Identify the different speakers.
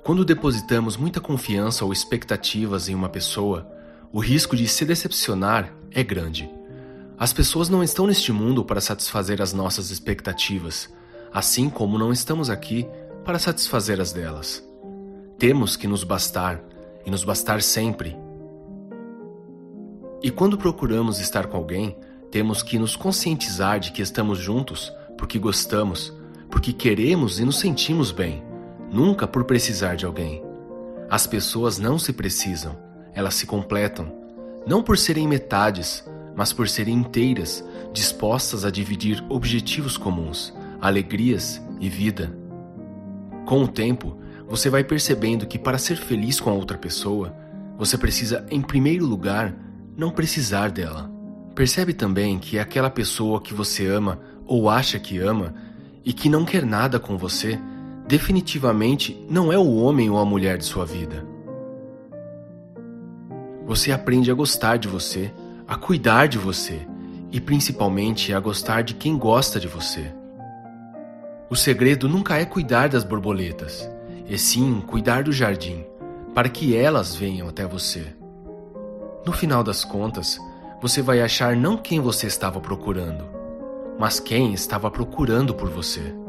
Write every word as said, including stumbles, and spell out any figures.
Speaker 1: Quando depositamos muita confiança ou expectativas em uma pessoa, o risco de se decepcionar é grande. As pessoas não estão neste mundo para satisfazer as nossas expectativas, assim como não estamos aqui para satisfazer as delas. Temos que nos bastar, e nos bastar sempre. E quando procuramos estar com alguém, temos que nos conscientizar de que estamos juntos porque gostamos, porque queremos e nos sentimos bem, nunca por precisar de alguém. As pessoas não se precisam, elas se completam, não por serem metades, mas por serem inteiras, dispostas a dividir objetivos comuns, alegrias e vida. Com o tempo, você vai percebendo que para ser feliz com a outra pessoa, você precisa, em primeiro lugar, não precisar dela. Percebe também que aquela pessoa que você ama ou acha que ama e que não quer nada com você, definitivamente não é o homem ou a mulher de sua vida. Você aprende a gostar de você, a cuidar de você e principalmente a gostar de quem gosta de você. O segredo nunca é cuidar das borboletas, e sim cuidar do jardim, para que elas venham até você. No final das contas, você vai achar não quem você estava procurando, mas quem estava procurando por você.